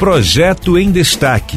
Projeto em Destaque.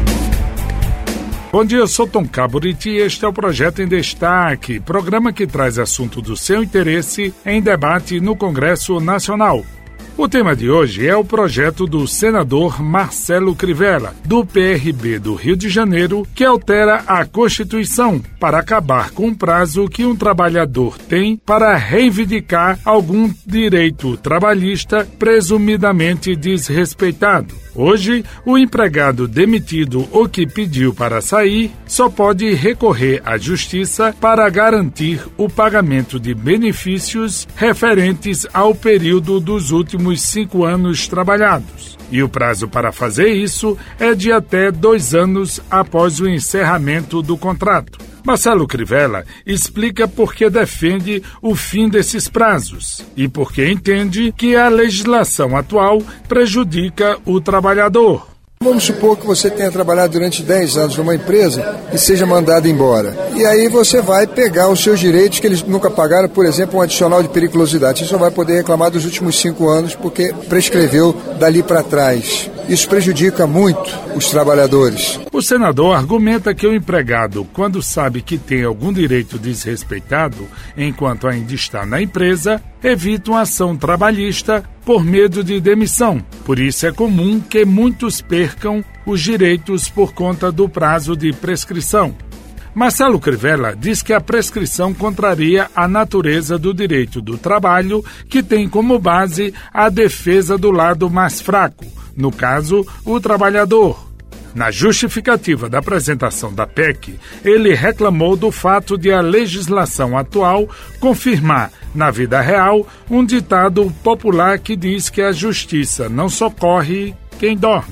Bom dia, eu sou Tom Caburiti e este é o Projeto em Destaque, programa que traz assunto do seu interesse em debate no Congresso Nacional. O tema de hoje é o projeto do senador Marcelo Crivella, do PRB do Rio de Janeiro, que altera a Constituição para acabar com o prazo que um trabalhador tem para reivindicar algum direito trabalhista presumidamente desrespeitado. Hoje, o empregado demitido ou que pediu para sair só pode recorrer à Justiça para garantir o pagamento de benefícios referentes ao período dos últimos 5 anos trabalhados. E o prazo para fazer isso é de até 2 anos após o encerramento do contrato. Marcelo Crivella explica por que defende o fim desses prazos e por que entende que a legislação atual prejudica o trabalhador. Vamos supor que você tenha trabalhado durante 10 anos numa empresa e seja mandado embora. E aí você vai pegar os seus direitos que eles nunca pagaram, por exemplo, um adicional de periculosidade. Você só vai poder reclamar dos últimos 5 anos porque prescreveu dali para trás. Isso prejudica muito os trabalhadores. O senador argumenta que o empregado, quando sabe que tem algum direito desrespeitado enquanto ainda está na empresa, evita uma ação trabalhista por medo de demissão. Por isso é comum que muitos percam os direitos por conta do prazo de prescrição. Marcelo Crivella diz que a prescrição contraria a natureza do direito do trabalho, que tem como base a defesa do lado mais fraco, no caso, o trabalhador. Na justificativa da apresentação da PEC, ele reclamou do fato de a legislação atual confirmar, na vida real, um ditado popular que diz que a justiça não socorre quem dorme.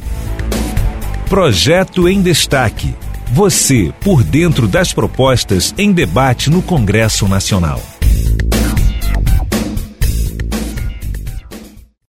Projeto em Destaque. Você por dentro das propostas em debate no Congresso Nacional.